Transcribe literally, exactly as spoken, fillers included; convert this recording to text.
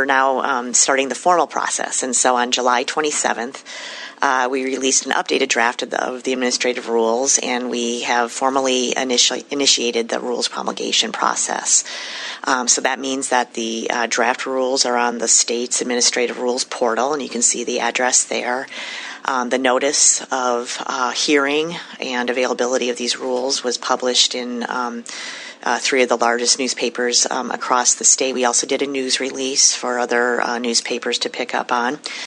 now um, starting the formal process. And so on July twenty-seventh, uh, we released an updated draft of the, of the administrative rules, and we have formally initi- initiated the rules promulgation process. Um, so that means that the uh, draft rules are on the state's administrative rules portal, and you can see the address there. Um, the notice of uh, hearing and availability of these rules was published in um, uh, three of the largest newspapers um, across the state. We also did a news release for other uh, newspapers to pick up on.